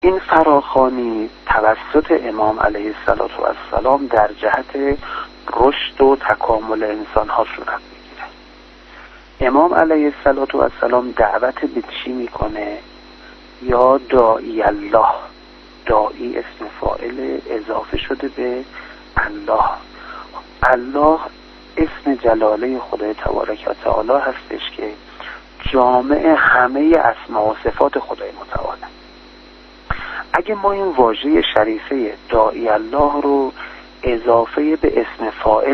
این فراخوانی توسط امام علیه السلام در جهت رشد و تکامل انسان ها صورت میگیره. امام علیه السلام دعوت به چی میکنه؟ یا داعی الله، داعی اسم فاعل اضافه شده به الله. الله اسم جلاله خدای تبارک و تعالی هستش که جامع همه اسما و صفات خدای متعال. اگه ما این واژه شریفه داعی الله رو اضافه اسم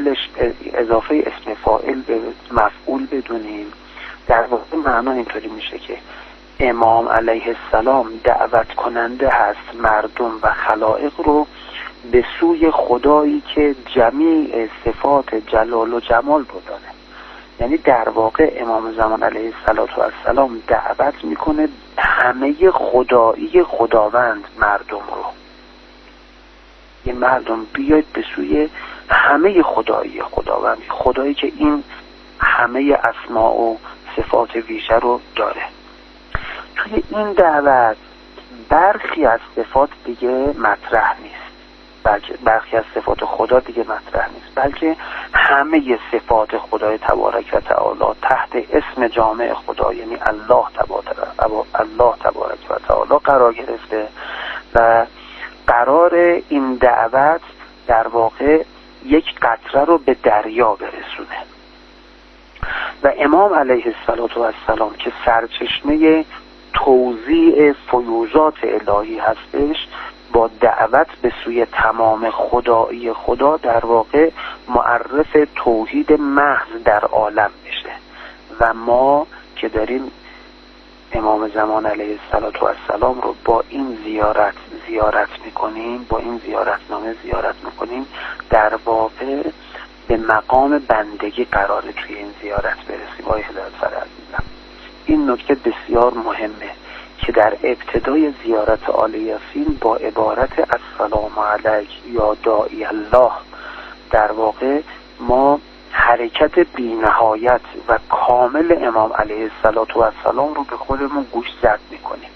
فاعل به مفعول بدونیم، در واقع معنا اینطوری میشه که امام علیه السلام دعوت کننده هست مردم و خلائق رو به سوی خدایی که جمیع صفات جلال و جمال رو داره. یعنی در واقع امام زمان علیه السلام دعوت میکنه همه خدایی خداوند مردم رو. این مردم بیاید به سوی همه خدایی خداوند، خدایی که این همه اسماء و صفات ویژه رو داره. توی این دعوت برخی از صفات دیگه مطرح نیست، بلکه برخی از صفات خدا دیگه مطرح نیست، بلکه همه صفات خدای تبارک و تعالی تحت اسم جامع خدا، یعنی الله تبارک و تعالی قرار گرفته و قرار این دعوت در واقع یک قطره رو به دریا برسونه. و امام علیه السلام که سرچشمه توزیع فیوضات الهی هستش، با دعوت به سوی تمام خدایی خدا در واقع معرف توحید محض در عالم میشه. و ما که داریم امام زمان علیه السلام رو با این زیارت میکنیم، با این زیارتنامه زیارت میکنیم، در واقع به مقام بندگی قراره توی این زیارت برسیم. آقای هدایت‌فر عزیزم، این نکته بسیار مهمه که در ابتدای زیارت آل یاسین با عبارت السلام علیک یا داعی الله در واقع ما حرکت بی‌نهایت و کامل امام علیه السلام رو به خودمون گوشزد میکنیم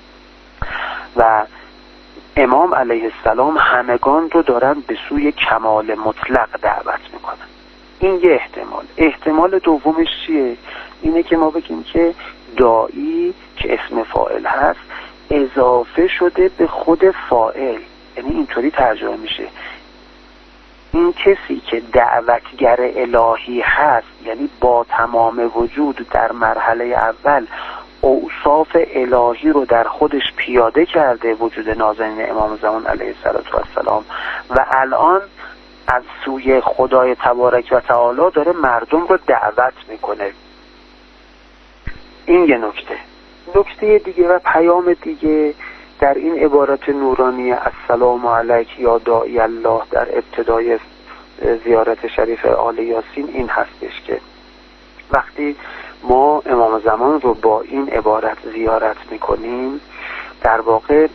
و امام علیه السلام همگان رو دارن به سوی کمال مطلق دعوت میکنن. این یه احتمال دومش چیه؟ اینه که ما بگیم که داعی که اسم فاعل هست اضافه شده به خود فاعل، یعنی اینطوری ترجمه میشه این کسی که دعوتگر الهی هست، یعنی با تمام وجود در مرحله اول اوصاف الهی رو در خودش پیاده کرده، وجود نازنین امام زمان علیه السلام، و الان از سوی خدای تبارک و تعالی داره مردم رو دعوت میکنه. این یه نکته دیگه و پیام دیگه در این عبارت نورانی السلام علیک یا داعی الله در ابتدای زیارت شریف آل یاسین این هستش که وقتی ما امام زمان رو با این عبارت زیارت میکنیم، در واقع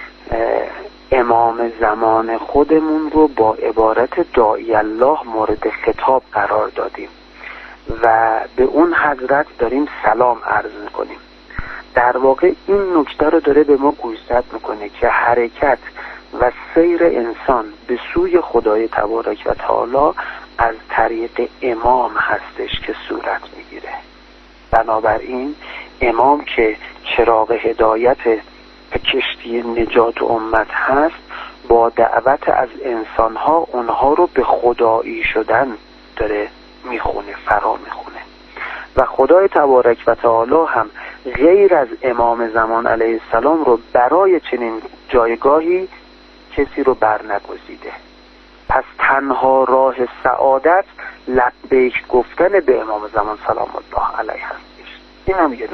امام زمان خودمون رو با عبارت داعی الله مورد خطاب قرار دادیم و به اون حضرت داریم سلام عرض میکنیم. در واقع این نکته رو داره به ما گوشزد میکنه که حرکت و سیر انسان به سوی خدای تبارک و تعالی از طریق امام هستش که صورت میگیره. بنابراین امام که چراغ هدایت کشتی نجات امت هست، با دعوت از انسانها اونها رو به خدایی شدن داره میخونه، فرا میخونه. و خدای تبارک و تعالی هم غیر از امام زمان علیه السلام رو برای چنین جایگاهی کسی رو برنگزیده. پس تنها راه سعادت لبیک گفتن به امام زمان سلام الله علیه هستش. این هم یه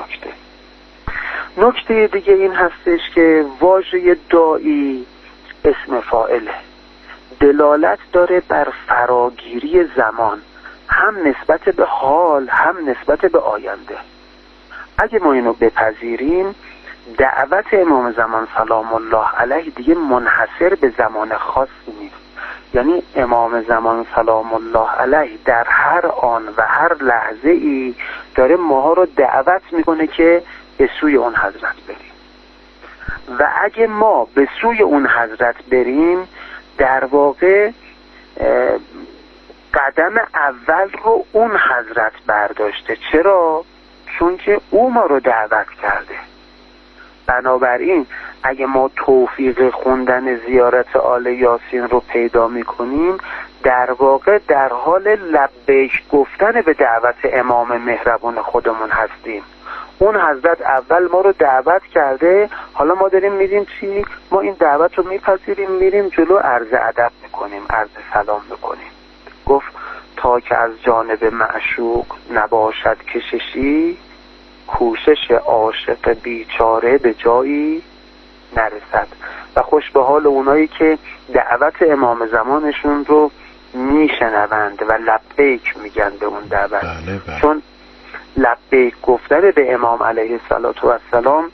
نکته دیگه این هستش که واژه داعی اسم فاعله، دلالت داره بر فراگیری زمان، هم نسبت به حال هم نسبت به آینده. اگه ما اینو بپذیریم، دعوت امام زمان سلام الله علیه دیگه منحصر به زمان خاصی نیست. یعنی امام زمان سلام الله علیه در هر آن و هر لحظه ای داره ماها رو دعوت میکنه که به سوی اون حضرت بریم. و اگه ما به سوی اون حضرت بریم در واقع قدم اول رو اون حضرت برداشته. چرا؟ چون که او ما رو دعوت کرده. بنابراین اگه ما توفیق خوندن زیارت آل یاسین رو پیدا میکنیم در واقع در حال لبیک گفتن به دعوت امام مهربان خودمون هستیم. اون حضرت اول ما رو دعوت کرده، حالا ما داریم میریم چی؟ ما این دعوت رو میپذیریم، میریم جلو، عرض ادب میکنیم، عرض سلام میکنیم. گفت تا که از جانب معشوق نباشد کششی، کوشش عاشق بیچاره به جایی نرسد. و خوش به حال اونایی که دعوت امام زمانشون رو میشنوند و لبیک میگن به اون دعوت. بله. چون لبیک گفتن به امام علیه السلام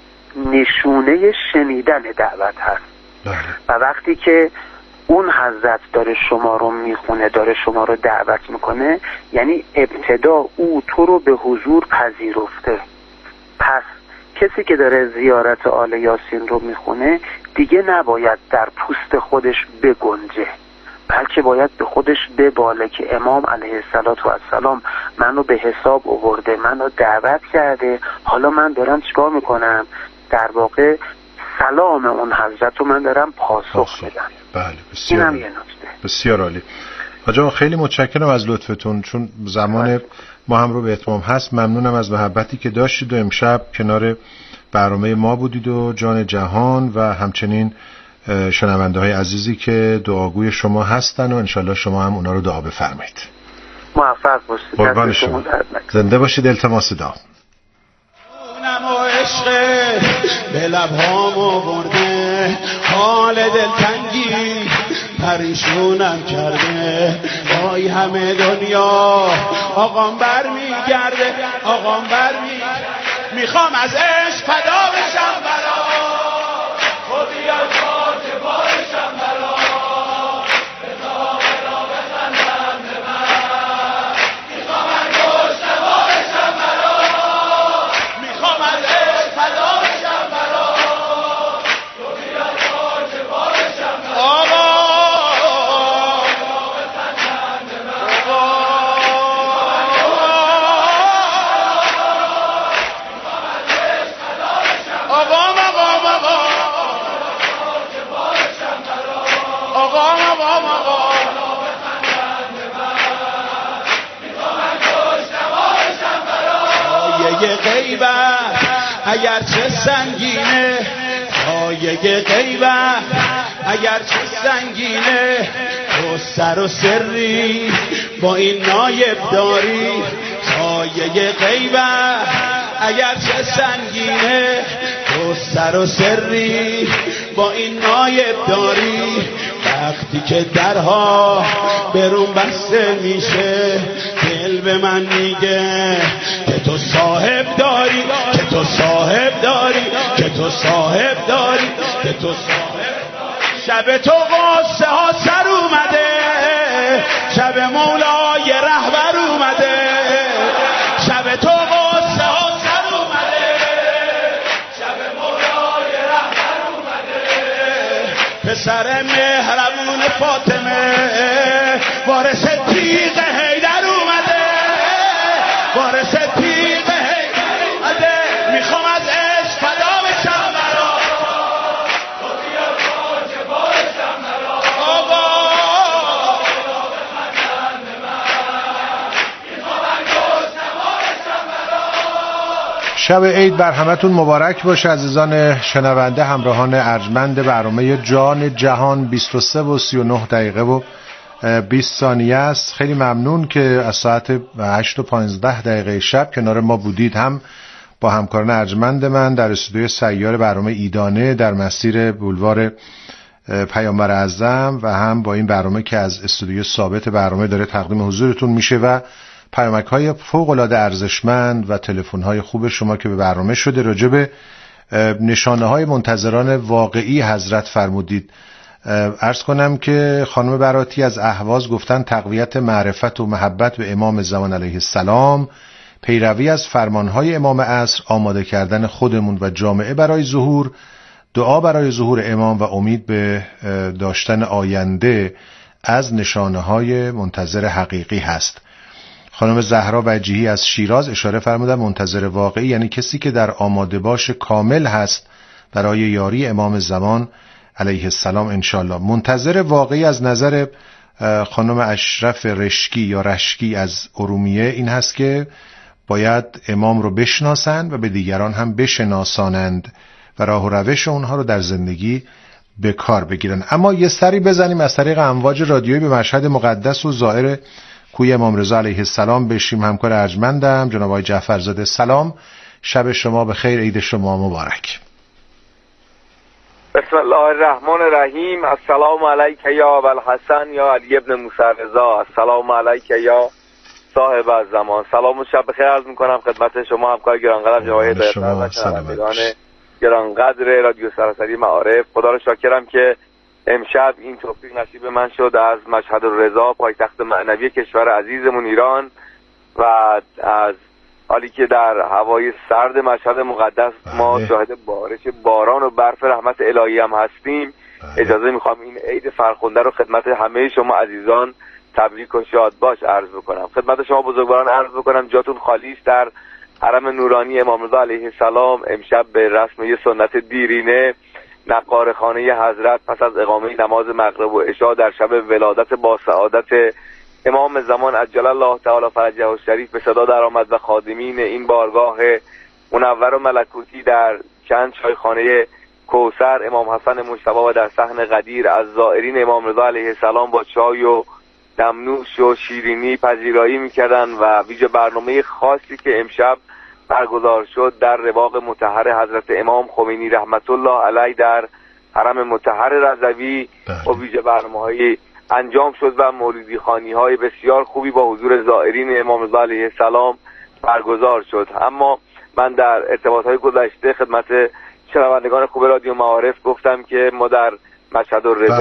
نشونه شنیدن دعوت هست. بله. و وقتی که اون حضرت داره شما رو میخونه، داره شما رو دعوت میکنه، یعنی ابتدا او تو رو به حضور پذیرفته. پس کسی که داره زیارت آل یاسین رو میخونه دیگه نباید در پوست خودش بگنجه، بلکه باید به خودش بباله که امام علیه السلام منو به حساب آورده، منو دعوت کرده، حالا من دارم چیکار میکنم؟ در واقع سلام اون حضرت رو من دارم پاسخ میدم. بله، بسیار اینم یه نکته. بسیار عالی. آقا خیلی متشکرم از لطفتون، چون زمان ما هم رو به اتمام هست. ممنونم از محبتی که داشتید و امشب کنار برنامه ما بودید و جان جهان و همچنین شنونده های عزیزی که دعاگوی شما هستن و انشالله شما هم اونا رو دعا بفرمایید. موفق باشید. قربان شما. زنده باشید. التماس دعا. نمو عشق به لبهامو برده، حال دلتنگی پریشونم کرده، وای همه دنیا آقام بر میگرده، آقام بر میخوام از عشق فدا بشم برا خودی از خاک بارشم برا بزا برا بخندم به من، میخوام از گوش نوارشم برا، میخوام از عشق فدا بشم برا خودی از خاک بارشم برا. سایه غیبت اگر چه سنگینه، سایه غیبت اگر چه سنگینه، تو سر و سری با این نایب داری. سایه غیبت اگر چه سنگینه، تو سر و سری با این نایب داری. وقتی که درها برون بسته میشه، دل به من میگه که تو صاحب داری، که تو صاحب داری، که تو صاحب داری، که تو صاحب داری. شب تو غصه ها سر اومده، شب مولای رهبر اومده، شب تو غصه ها سر اومده، شب مولای رهبر اومده. پسر مهربون فاطمه وارث تیغ حیدر اومده، وارث تیغ حیدر اومده. میخوام از عشق فدا بشم برا خودی از خاک بارشم برا آقا بخندن به من، میخوام از گوش نوارشم برا. شب عید بر همتون مبارک باشه عزیزان شنونده، همراهان ارجمند برنامه جان جهان. 23 و 39 دقیقه و 20 ثانیه است. خیلی ممنون که از ساعت 8 و 15 دقیقه شب کنار ما بودید، هم با همکاران ارجمند من در استودیوی سیار برنامه ایدانه در مسیر بولوار پیامبر اعظم و هم با این برنامه که از استودیو ثابت برنامه داره تقدیم حضورتون میشه و پیامک‌های فوق‌العاده ارزشمند و تلفن‌های خوب شما که به برنامه شده. راجع به نشانه‌های منتظران واقعی حضرت فرمودید. عرض کنم که خانم براتی از اهواز گفتن تقویت معرفت و محبت به امام زمان علیه السلام، پیروی از فرمانهای امام عصر، آماده کردن خودمون و جامعه برای ظهور دعا برای ظهور امام و امید به داشتن آینده از نشانه‌های منتظر حقیقی هست. خانم زهرا وجیهی از شیراز اشاره فرمودن منتظر واقعی یعنی کسی که در آماده باش کامل هست برای یاری امام زمان علیه السلام انشالله. منتظر واقعی از نظر خانم اشرف رشکی یا رشکی از ارومیه این هست که باید امام رو بشناسند و به دیگران هم بشناسانند و راه و روش اونها رو در زندگی به کار بگیرن. اما یه سری بزنیم از طریق امواج رادیویی به مشهد مقدس و زائر کوی امام رضا علیه السلام بشیم. همکار ارجمندم جناب آقای جعفرزاده، سلام، شب شما به خیر، عید شما مبارک. بسم الله الرحمن الرحیم. السلام علیک یا ابوالحسن یا علی ابن موسی رضا. السلام علیک یا صاحب الزمان. سلام و شب بخیر عرض میکنم خدمت شما همکار گرانقدرم جناب هدایت و شنوندگان گرانقدر رادیو سراسری معارف. خدا رو شاکرم که امشب این توفیق نصیب من شد از مشهد الرضا پایتخت معنوی کشور عزیزمون ایران و از حالی که در هوای سرد مشهد مقدس ما شاهد بارش باران و برف رحمت الهی هم هستیم، اجازه میخوام این عید فرخنده رو خدمت همه شما عزیزان تبریک و شاد باش عرض بکنم. خدمت شما بزرگواران عرض بکنم جاتون خالی است. در حرم نورانی امام رضا علیه السلام امشب به رسم یه سنت دیرینه نقار خانه حضرت پس از اقامه نماز مغرب و عشا در شب ولادت با سعادت امام زمان عجل الله تعالی فرجه الشریف به صدا در آمد و خادمین این بارگاه منور و ملکوتی در چند چایخانه کوثر امام حسن مجتبی و در صحن قدیر از زائرین امام رضا علیه السلام با چای و دمنوش و شیرینی پذیرایی میکردن و ویژه برنامه خاصی که امشب برگزار شد در رواق مطهر حضرت امام خمینی رحمت الله علیه در حرم مطهر رضوی و ویژه برنامه‌های انجام شد و مولودی خوانی‌های بسیار خوبی با حضور زائرین امام رضا علیه السلام برگزار شد. اما من در ارتباط‌های گذشته خدمت شنوندگان خوب رادیو معارف گفتم که ما در مشهد الرضا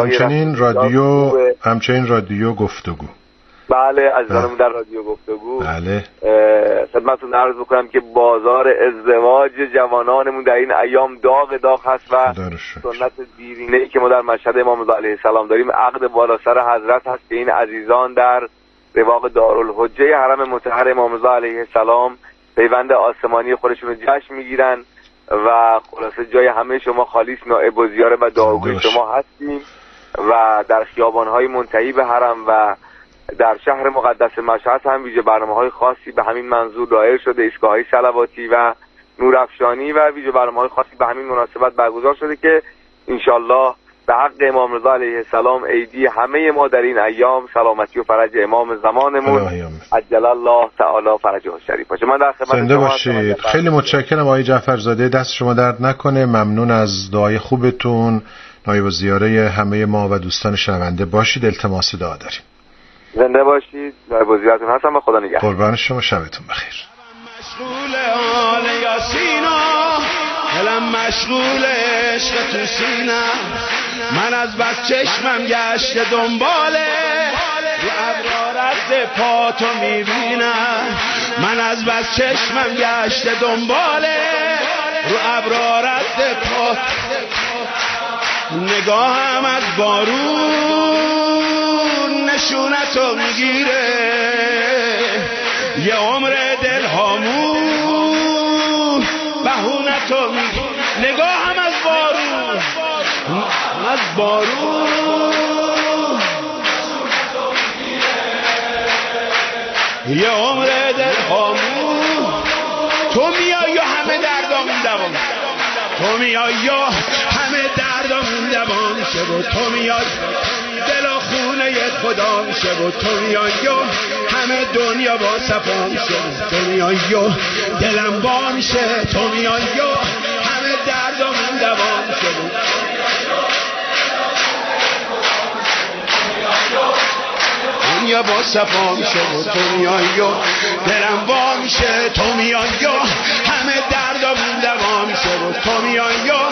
همچنین رادیو گفتگو بله عزیزانم در رادیو گفتگو بله خدمتتون عرض بکنم که بازار ازدواج جوانانمون در این ایام داغ هست و سنت دیرینه‌ای که ما در مشهد امام رضا علیه السلام داریم عقد بالا سر حضرت هست که این عزیزان در رواق دارالحجه حرم مطهر امام رضا علیه السلام پیوند آسمانی خودشون رو جشن میگیرن و خلاصه جای همه شما خالیس نائب و زیاره و دعاگوی شما هستیم و در خیابان‌های منتهی به حرم و در شهر مقدس مشهد هم ویژه برنامه‌های خاصی به همین منظور دایر شده، ایستگاه‌های صلواتی و نورافشانی و ویژه برنامه‌های خاصی به همین مناسبت برگزار شده که انشالله به حق امام رضا علیه السلام عیدی همه ما در این ایام سلامتی و فرج امام زمانمون عجل الله تعالی فرجه الشریف باشه. من در خدمت زنده باشید. خیلی متشکرم آقای جعفرزاده، دست شما درد نکنه. ممنون از دعای خوبتون. نایب الزیاره همه ما و دوستان شنونده باشید. التماس دعا داریم. زنده باشید. نایب الزیارتون هستم و خدا نگهدار. قربان شما، شبتون بخیر. مشغول آل یاسینا دلم مشغول عشق تو سینه، من از بس چشمم گشته دنباله رو ابرارت پا تو میبینم، من از بس چشمم گشته دنباله رو ابرارت پا، نگاهم از بارون نشونتو میگیره، یه عمر دل هامون بهونتو میگیره، نگاهم از بارون یه عمر دل هامون، تو میای یا همه دردامون دوام، تو میای یا همه دردامون دوام شه و تو میای دل و خونه خدا میشه و تو میای یا همه دنیا با صفا میشه، تو میای یا دلم با میشه، تو میای یا همه دردامون دوام میشه، دنیا با صفا میشه و تو میای یا دلم با میشه، تو میای یا همه دردامون دوا میشه و تو میای یا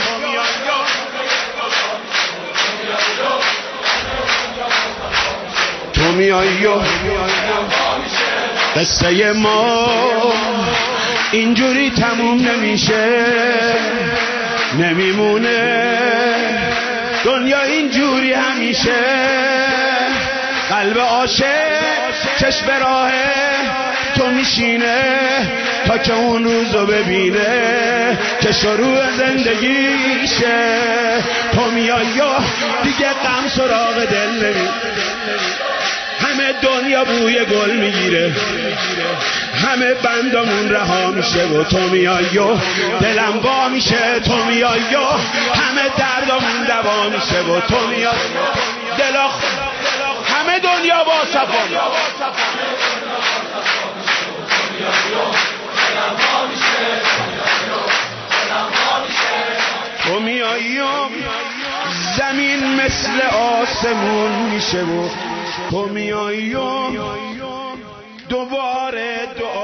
تو میای یا قصه ما اینجوری تموم نمیشه، نمیمونه دنیا اینجوری همیشه، قلب عاشق چشم راه تو میشینه تا که اون روزو ببینه که شروع زندگیشه. تو میای دیگه غم سراغ دل نمی، همه دنیا بوی گل میگیره، همه بندامون رها میشه و تو میای و دلم وا میشه. تو میای و همه دردامون دوا میشه و تو میای دلا همه دنیا با صفا. تو میای و زمین مثل آسمون میشه و تو میای و دوباره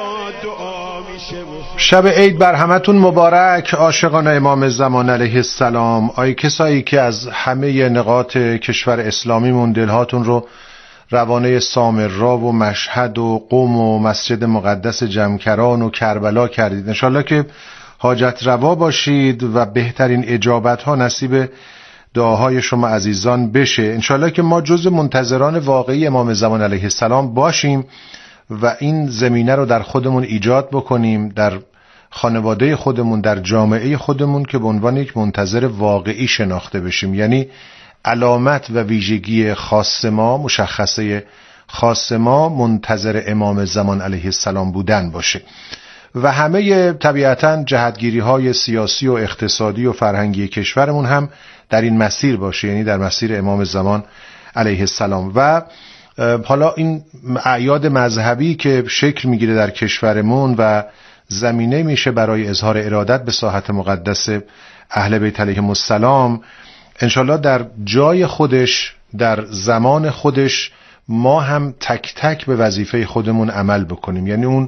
دعا میشه. شب عید بر همتون مبارک عاشقان امام زمان علیه السلام. آی کسایی که از همه نقاط کشور اسلامیمون دلهاتون رو روانه سامرا و مشهد و قم و مسجد مقدس جمکران و کربلا کردید، انشالله که حاجت روا باشید و بهترین اجابت ها نصیب دعاهای شما عزیزان بشه. انشالله که ما جز منتظران واقعی امام زمان علیه السلام باشیم و این زمینه رو در خودمون ایجاد بکنیم، در خانواده خودمون، در جامعه خودمون، که به عنوان یک منتظر واقعی شناخته بشیم. یعنی علامت و ویژگی خاص ما، مشخصه خاص ما منتظر امام زمان علیه السلام بودن باشه و همه طبیعتاً جهتگیری های سیاسی و اقتصادی و فرهنگی کشورمون هم در این مسیر باشه، یعنی در مسیر امام زمان علیه السلام. و حالا این اعیاد مذهبی که شکل میگیره در کشورمون و زمینه میشه برای اظهار ارادت به ساحت مقدس اهل بیت علیهم السلام، انشالله در جای خودش، در زمان خودش، ما هم تک تک به وظیفه خودمون عمل بکنیم. یعنی اون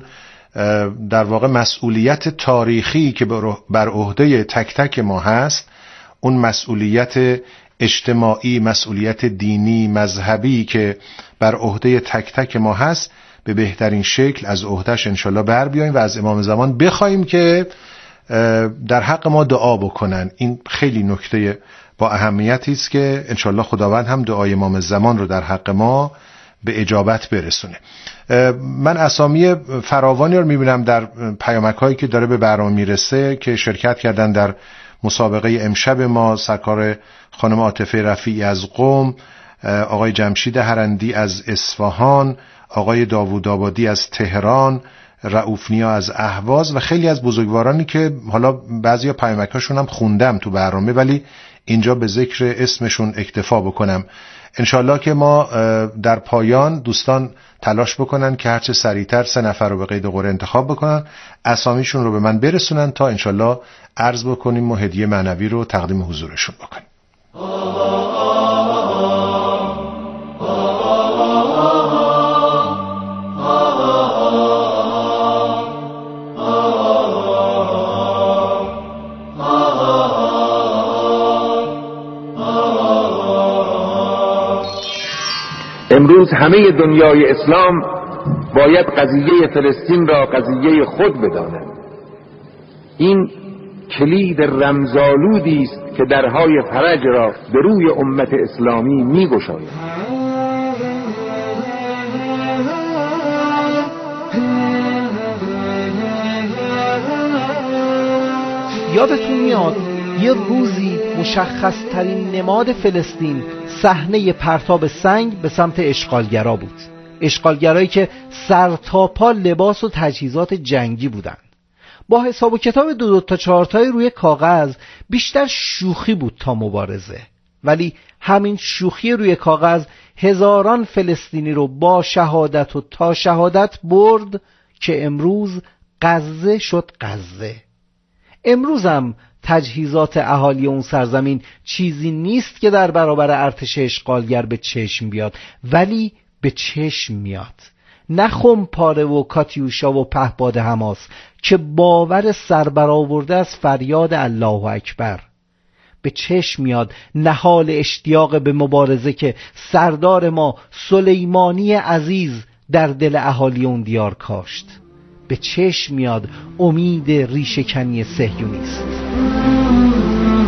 در واقع مسئولیت تاریخی که بر عهده تک تک ما هست، اون مسئولیت اجتماعی، مسئولیت دینی، مذهبی که بر عهده تک تک ما هست، به بهترین شکل از عهدهش انشالله بر بیاییم و از امام زمان بخوایم که در حق ما دعا بکنن. این خیلی نکته با اهمیتی است که انشالله خداوند هم دعای امام زمان رو در حق ما به اجابت برسونه. من اسامی فراوانی رو میبینم در پیامک هایی که داره به برنامه میرسه که شرکت کردن در مسابقه امشب ما. سرکار خانم عاطفه رفیعی از قم، آقای جمشید هرندی از اصفهان، آقای داوود آبادی از تهران، رؤوف نیا از اهواز و خیلی از بزرگوارانی که حالا بعضیا پیامکاشون هم خوندم تو برنامه ولی اینجا به ذکر اسمشون اکتفا بکنم. انشالله که ما در پایان دوستان تلاش بکنن که هرچه سریعتر 3 نفر رو به قید قرعه انتخاب بکنن، اسامیشون رو به من برسونن تا انشالله عرض بکنیم و هدیه معنوی رو تقدیم حضورشون بکنیم. امروز همه دنیای اسلام باید قضیه فلسطین را قضیه خود بداند. این کلید رمزآلودی است که درهای فرج را به روی امت اسلامی می‌گشاید. یادتون میاد یه روزی مشخص ترین نماد فلسطین صحنه پرتاب سنگ به سمت اشغالگرا بود. اشغالگرایی که سر تا پا لباس و تجهیزات جنگی بودن. با حساب و کتاب 2 تا 4 تایی روی کاغذ بیشتر شوخی بود تا مبارزه، ولی همین شوخی روی کاغذ هزاران فلسطینی رو با شهادت و تا شهادت برد که امروز غزه شد غزه. امروز هم تجهیزات اهالی اون سرزمین چیزی نیست که در برابر ارتش اشغالگر به چشم بیاد، ولی به چشم میاد. نه خمپاره و کاتیوشا و پهپاد حماس که باور سربرآورده از فریاد الله اکبر. به چشم میاد نهال اشتیاق به مبارزه که سردار ما سلیمانی عزیز در دل اهالی اون دیار کاشت. به چشم میاد امید ریشه‌کنی صهیونیست.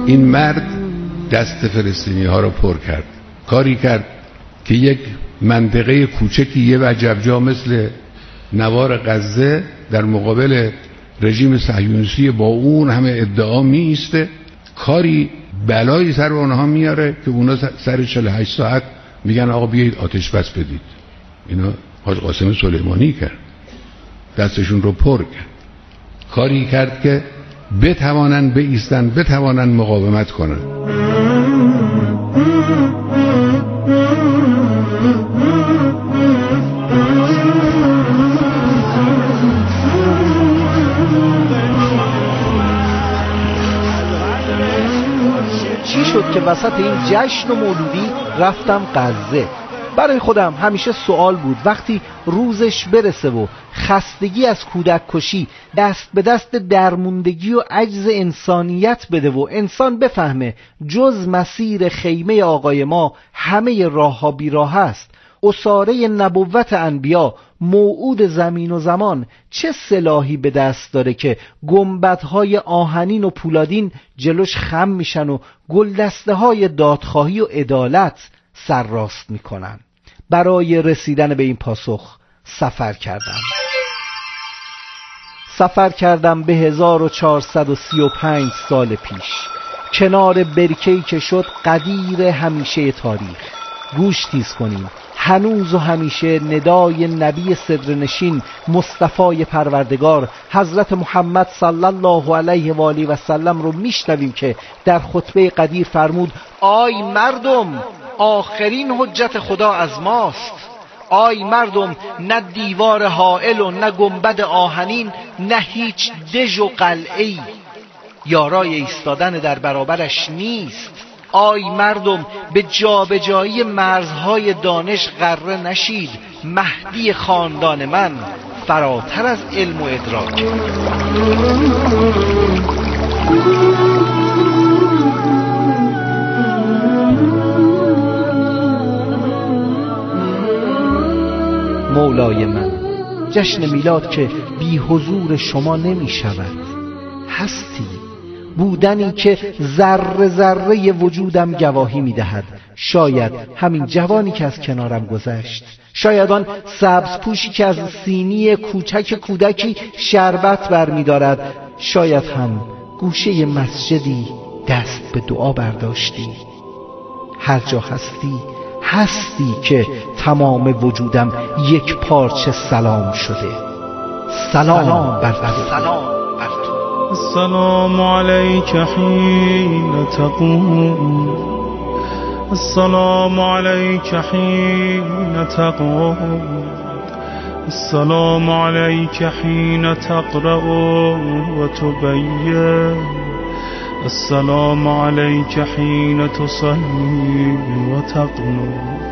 این مرد دست فلسطینی ها رو پر کرد، کاری کرد که یک منطقه کوچکی یه وجبجا مثل نوار غزه در مقابل رژیم صهیونیستی با اون همه ادعا می ایسته، کاری بلایی سر اونها میاره که اونا سر 48 ساعت میگن آقا بیایید آتش بس بدید. اینا حاج قاسم سلیمانی کرد، دستشون رو پر کرد، کاری کرد که بتوانن بایستن، بتوانن مقاومت کنن. چی شد که وسط این جشن و مولودی رفتم غزه؟ برای خودم همیشه سوال بود وقتی روزش برسه و خستگی از کودک کشی دست به دست درموندگی و عجز انسانیت بده و انسان بفهمه جز مسیر خیمه آقای ما همه راه ها بیراه است، اساره نبوت انبیا، موعود زمین و زمان، چه سلاحی به دست داره که گنبدهای آهنین و پولادین جلوش خم میشن و گلدسته های دادخواهی و عدالت سر راست میکنن؟ برای رسیدن به این پاسخ سفر کردم به 1435 سال پیش، کنار برکه‌ای که شد قدیر همیشه تاریخ. گوش تیز کنیم، هنوز و همیشه ندای نبی صدرنشین مصطفی پروردگار حضرت محمد صلی الله علیه و آله و سلم رو میشنویم که در خطبه قدیر فرمود: آی مردم، آخرین حجت خدا از ماست. آی مردم، نه دیوار حائل و نه گنبد آهنین، نه هیچ دژ و قلعه‌ای یارای ایستادن در برابرش نیست. آی مردم، به جابجایی مرزهای دانش غره نشید. مهدی خاندان من فراتر از علم و ادراک. مولای من، جشن میلاد که بی حضور شما نمی شود. هستی، بودنی که ذره ذره وجودم گواهی می دهد. شاید همین جوانی که از کنارم گذشت، شاید آن سبز پوشی که از سینی کوچک کودکی شربت بر می دارد، شاید هم گوشه مسجدی دست به دعا برداشتی. هر جا هستی که تمام وجودم یک پارچه سلام شده. سلام بر تو. السلام علیک حین تقوم، السلام علیک حین تقوم، السلام علیک حین تقرأ و تبین، السلام علیک حین تصلی و تقنت،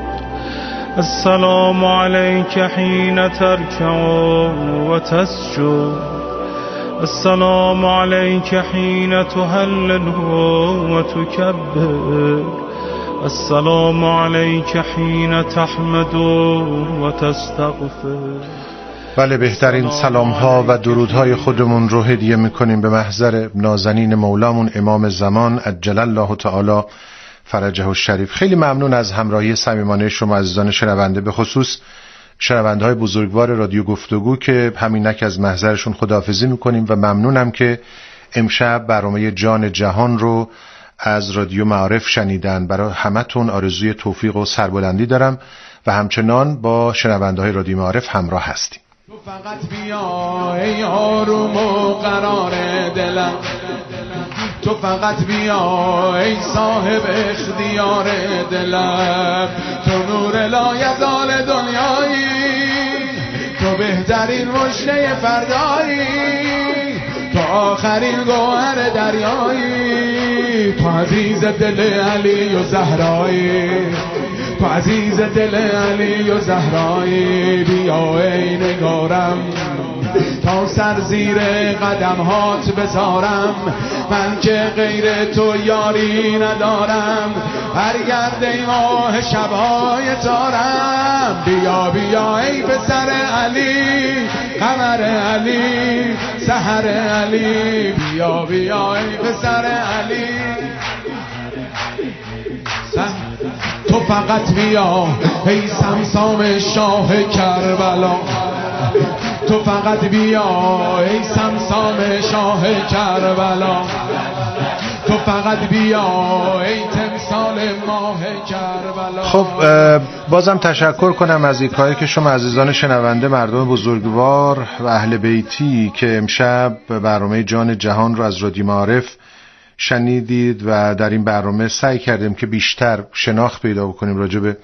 السلام علیک حین ترکع و تسجد، السلام علیک حین تهلل و تکبر، السلام علیک حین تحمد و تستغفر. بله، بهترین سلام ها و درود های خودمون رو هدیه میکنیم به محضر نازنین مولامون امام زمان عجل الله تعالی فرجه الشریف. خیلی ممنون از همراهی صمیمانه شما عزیزان شنونده، به خصوص شنونده های بزرگوار رادیو گفتگو که همینک از محضرشون خداحافظی میکنیم و ممنونم که امشب برنامه جان جهان رو از رادیو معارف شنیدن. برای همتون آرزوی توفیق و سربلندی دارم و همچنان با شنونده های رادیو معارف همراه هستیم. تو فقط بیا ای آروم و قرار دلم، تو فقط بیا ای صاحب اختیار دلم، تو نور لایزال دنیایی، تو بهترین مژده فردایی، تو آخرین گوهر دریایی، تو عزیز دل علی و زهرایی، تو عزیز دل علی و زهرایی. بیا ای نگارم تا سر زیر قدم هات بذارم، من که غیر تو یاری ندارم، برگرد ای ماه شبهای تارم. بیا بیا ای پسر علی، قمر علی، سحر علی، بیا بیا ای پسر علی. تو فقط بیا ای سمسام شاه کربلا، تو فقط بیا ای سمسام شاه کربلا، تو فقط بیا ای تمثال ماه کربلا. خب بازم تشکر کنم از اینکه که شما عزیزان شنونده، مردم بزرگوار و اهل بیتی که امشب برنامه جان جهان رو از رادیو معارف شنیدید و در این برنامه سعی کردیم که بیشتر شناخت پیدا بکنیم راجع به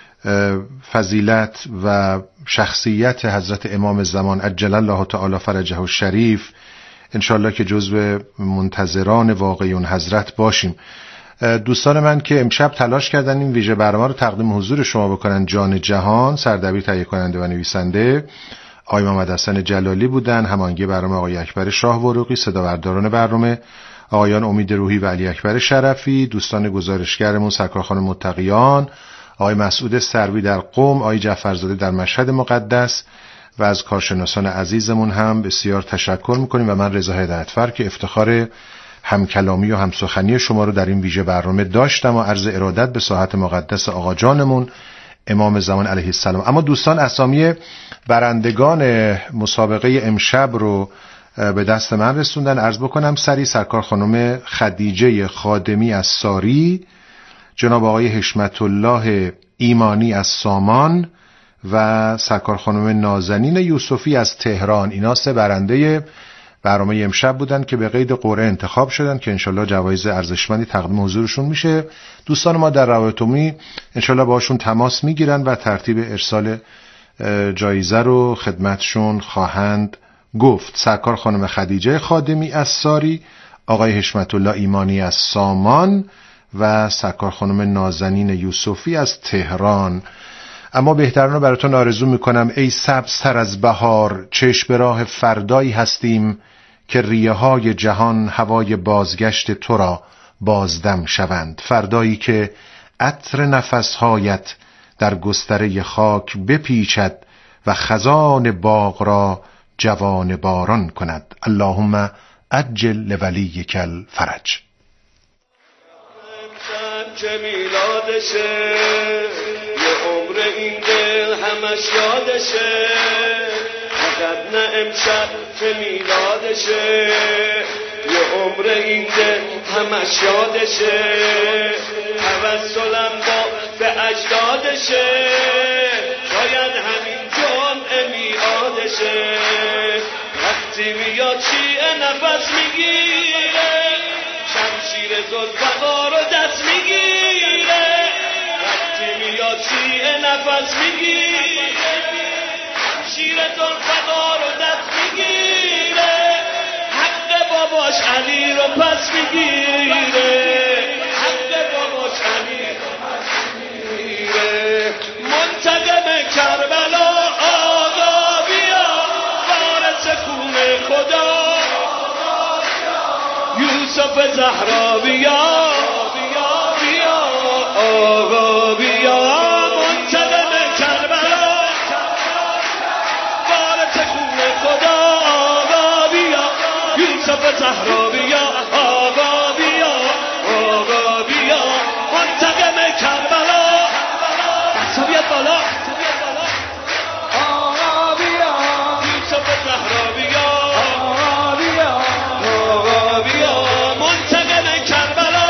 فضیلت و شخصیت حضرت امام زمان عجل الله تعالی فرجه الشریف. انشالله که جزو منتظران واقعی اون حضرت باشیم. دوستان من که امشب تلاش کردن این ویژه برنامه رو تقدیم حضور شما بکنن، جان جهان سردبیر تهیه کننده و نویسنده آقای محمد حسن جلالی بودن، هماهنگی برنامه آقای اکبر شاه وروقی، صدابرداران برنامه آقایان امید روحی و علی اکبر شرفی، دوستان گزارشگرمون سرکار خانم متقیان، آقای مسعود سروی در قم، آقای جعفرزاده در مشهد مقدس و از کارشناسان عزیزمون هم بسیار تشکر میکنیم و من رضا هدایتفر که افتخار همکلامی و همسخنی شما رو در این ویژه برنامه داشتم و عرض ارادت به ساحت مقدس آقا جانمون امام زمان علیه السلام. اما دوستان اسامی برندگان مسابقه امشب رو به دست من رسوندن. عرض بکنم سری سرکار خانم خدیجه خادمی از ساری، جناب آقای حشمت الله ایمانی از سامان و سرکار خانم نازنین یوسفی از تهران. اینا سه برنده برنامه امشب بودن که به قید قرعه انتخاب شدن که انشالله جوایز ارزشمندی تقدیم حضورشون میشه. دوستان ما در روابط عمومی انشالله باشون تماس میگیرن و ترتیب ارسال جایزه رو خدمتشون خواهند گفت. سرکار خانم خدیجه خادمی از ساری، آقای حشمت الله ایمانی از سامان و سرکار خانم نازنین یوسفی از تهران. اما بهترین رو براتون آرزو میکنم ای سبزتر از بهار، چشم به راه فردایی هستیم که ریه های جهان هوای بازگشت تو را بازدم شوند. فردایی که عطر نفسهایت در گستره خاک بپیچد و خزان باغ را جوان باران کند. اللهم عجل لولیک الفرج. که میلادشه یه عمر این دل همش یادشه، فقط نه امشب که میلادشه یه عمر این دل همش یادشه، توسلم با به اجدادشه، شاید همین جمعه میادشه، وقتی میاد چیه نفس میگیره، شمشیر زلفقار رو دست میگیره، وقتی میاد چیه نفس میگیره، شمشیر زلفقار رو دست میگیره، حق باباش علی رو پس میگیره، حق باباش علی رو پس میگیره. منتقم کربلا آقا بیا، وارث خون خدا یوسف زهرا بیا، بیا بیا آقا بیا، منتقم کربلا وارث خون خدا آقا بیا، یوسف زهرا بیا آقا بیا، آقا بیا منتقم کربلا. دستا بیاد بالا آقا بیا، یوسف زهرا بیا آقا بیا، آقا بیا منتقم کربلا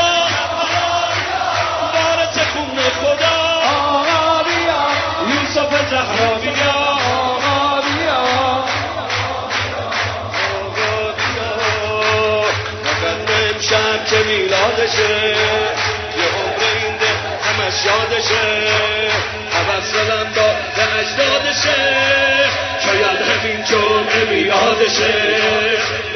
وارث خون خدا آقا بیا، یوسف زهرا بیا آقا بیا، آقا بیا. فقط امشب که میلادشه یه عمر این ده همش یادشه، توسلم با به اجدادشه، شاید همین جمعه میادشه،